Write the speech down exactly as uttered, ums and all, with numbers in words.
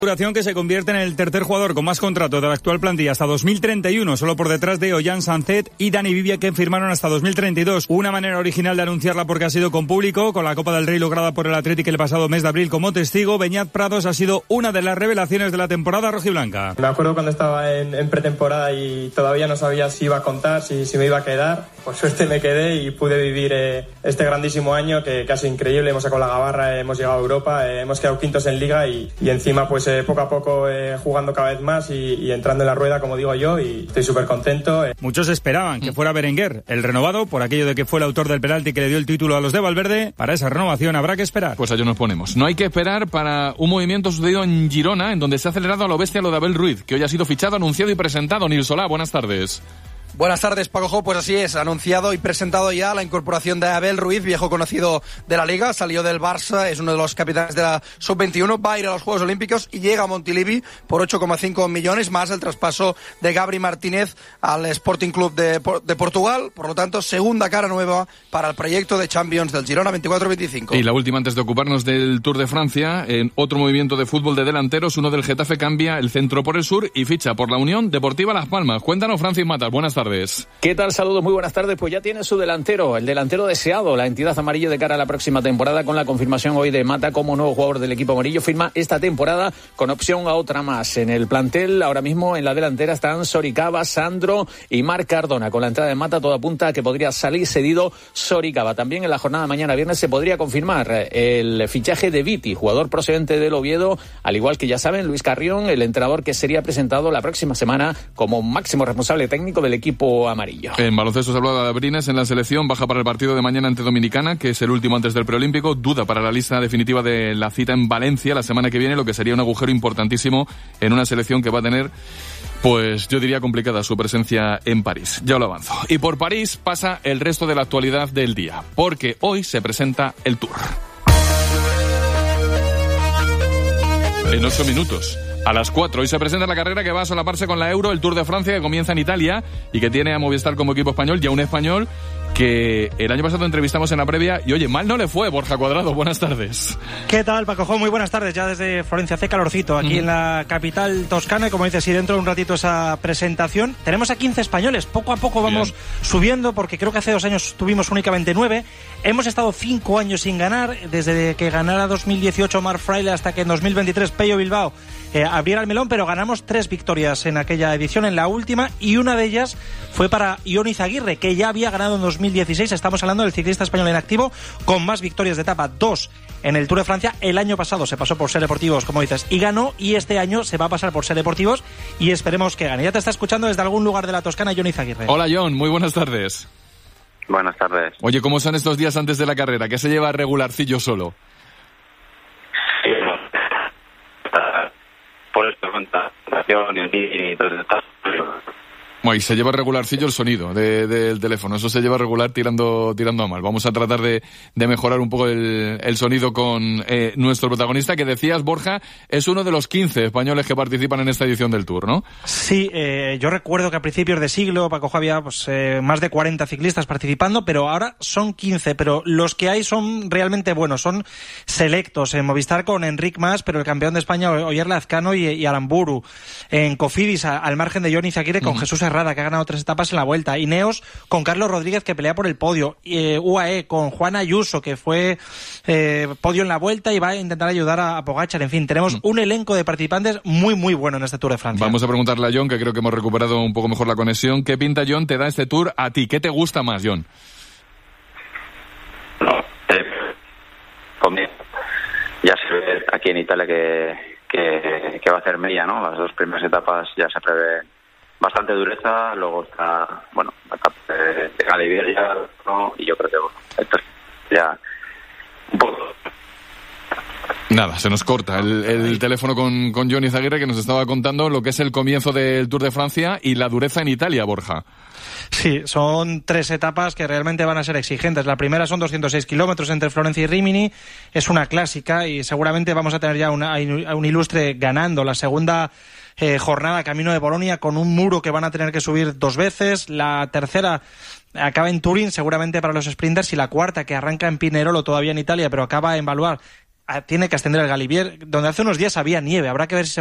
Duración que se convierte en el tercer jugador con más contrato de la actual plantilla hasta dos mil treinta y uno, solo por detrás de Ollán Sancet y Dani Vivia, que firmaron hasta dos mil treinta y dos. Una manera original de anunciarla porque ha sido con público, con la Copa del Rey lograda por el Athletic el pasado mes de abril como testigo. Beñat Prados ha sido una de las revelaciones de la temporada rojiblanca. Me acuerdo cuando estaba en, en pretemporada y todavía no sabía si iba a contar, si, si me iba a quedar. Por suerte me quedé y pude vivir eh, este grandísimo año que, que ha sido increíble. Hemos sacado la gabarra, eh, hemos llegado a Europa, eh, hemos quedado quintos en Liga y, y encima pues eh, poco a poco eh, jugando cada vez más y, y entrando en la rueda, como digo yo, y estoy súper contento. Eh. Muchos esperaban que fuera Berenguer el renovado, por aquello de que fue el autor del penalti que le dio el título a los de Valverde. Para esa renovación habrá que esperar. Pues allá nos ponemos. No hay que esperar para un movimiento sucedido en Girona, en donde se ha acelerado a lo bestia lo de Abel Ruiz, que hoy ha sido fichado, anunciado y presentado. Nil Solá, buenas tardes. Buenas tardes, Paco Jo. Pues así es, anunciado y presentado ya la incorporación de Abel Ruiz, viejo conocido de la Liga, salió del Barça, es uno de los capitanes de la sub veintiuno, va a ir a los Juegos Olímpicos y llega a Montilivi por ocho coma cinco millones, más el traspaso de Gabri Martínez al Sporting Club de, de Portugal. Por lo tanto, segunda cara nueva para el proyecto de Champions del Girona veinticuatro veinticinco. Y la última antes de ocuparnos del Tour de Francia, en otro movimiento de fútbol de delanteros, uno del Getafe cambia el centro por el sur y ficha por la Unión Deportiva Las Palmas. Cuéntanos, Francis Matas, buenas tardes. ¿Qué tal? Saludos, muy buenas tardes. Pues ya tiene su delantero, el delantero deseado, la entidad amarillo de cara a la próxima temporada, con la confirmación hoy de Mata como nuevo jugador del equipo amarillo. Firma esta temporada con opción a otra más. En el plantel, ahora mismo en la delantera están Soricaba, Sandro y Marc Cardona. Con la entrada de Mata, todo apunta a que podría salir cedido Soricaba. También en la jornada de mañana viernes se podría confirmar el fichaje de Viti, jugador procedente del Oviedo, al igual que ya saben, Luis Carrión, el entrenador que sería presentado la próxima semana como máximo responsable técnico del equipo amarillo. En baloncesto se hablaba de Abrines en la selección, baja para el partido de mañana ante Dominicana, que es el último antes del preolímpico, duda para la lista definitiva de la cita en Valencia la semana que viene, lo que sería un agujero importantísimo en una selección que va a tener, pues yo diría complicada su presencia en París. Ya lo avanzo. Y por París pasa el resto de la actualidad del día, porque hoy se presenta el Tour. En ocho minutos. A las cuatro. Hoy se presenta la carrera que va a solaparse con la Euro, el Tour de Francia, que comienza en Italia y que tiene a Movistar como equipo español, y a un español que el año pasado entrevistamos en la previa y, oye, mal no le fue. Borja Cuadrado, buenas tardes. ¿Qué tal, Paco Jo? Muy buenas tardes, ya desde Florencia, hace calorcito aquí mm. en la capital toscana, y como dices, y dentro de un ratito esa presentación. Tenemos a quince españoles, poco a poco vamos Bien. subiendo, porque creo que hace dos años tuvimos únicamente nueve. Hemos estado cinco años sin ganar, desde que ganara dos mil dieciocho Marc Fraile hasta que en dos mil veintitrés Pello Bilbao eh, abriera el melón, pero ganamos tres victorias en aquella edición, en la última, y una de ellas fue para Ion Izaguirre, que ya había ganado en dos mil dieciséis. Estamos hablando del ciclista español en activo con más victorias de etapa, dos en el Tour de Francia. El año pasado se pasó por Ser Deportivos, como dices, y ganó, y este año se va a pasar por Ser Deportivos y esperemos que gane. Ya te está escuchando desde algún lugar de la Toscana Ion Izaguirre. Hola, Ion, muy buenas tardes. Buenas tardes. Oye, ¿cómo son estos días antes de la carrera? ¿Qué se lleva regularcillo solo? Por esto, contación y todo esto. Bueno, y se lleva regularcillo el sonido de, de, del teléfono, eso se lleva regular tirando tirando a mal. Vamos a tratar de, de mejorar un poco el, el sonido con eh, nuestro protagonista, que decías, Borja, es uno de los quince españoles que participan en esta edición del Tour, ¿no? Sí, eh, yo recuerdo que a principios de siglo, Paco Jo, había pues, eh, más de cuarenta ciclistas participando, pero ahora son quince, pero los que hay son realmente buenos, son selectos. En Movistar con Enric Mas, pero el campeón de España, Oyer Lazcano y, y Aramburu. En Cofidis, a, al margen de Ion Izaguirre, con uh-huh. Jesús Rada, que ha ganado tres etapas en la Vuelta. Ineos con Carlos Rodríguez, que pelea por el podio. Eh, U A E con Juan Ayuso, que fue eh, podio en la Vuelta y va a intentar ayudar a, a Pogačar. En fin, tenemos un elenco de participantes muy, muy bueno en este Tour de Francia. Vamos a preguntarle a John, que creo que hemos recuperado un poco mejor la conexión. ¿Qué pinta, John, te da este Tour a ti? ¿Qué te gusta más, John? No, eh, ya se ve aquí en Italia que, que, que va a hacer media, ¿no? Las dos primeras etapas ya se prevé bastante dureza, luego está, bueno, la etapa de, de Galibier, ¿no? Y yo creo que, bueno, esto es ya un poco. Nada, se nos corta el, el teléfono con, con Ion Izaguirre, que nos estaba contando lo que es el comienzo del Tour de Francia y la dureza en Italia, Borja. Sí, son tres etapas que realmente van a ser exigentes. La primera son doscientos seis kilómetros entre Florencia y Rimini, es una clásica y seguramente vamos a tener ya una, a un ilustre ganando. La segunda eh, jornada, camino de Bolonia, con un muro que van a tener que subir dos veces. La tercera acaba en Turín, seguramente para los sprinters, y la cuarta, que arranca en Pinerolo, todavía en Italia, pero acaba en Baluard, tiene que ascender el Galibier, donde hace unos días había nieve. Habrá que ver si se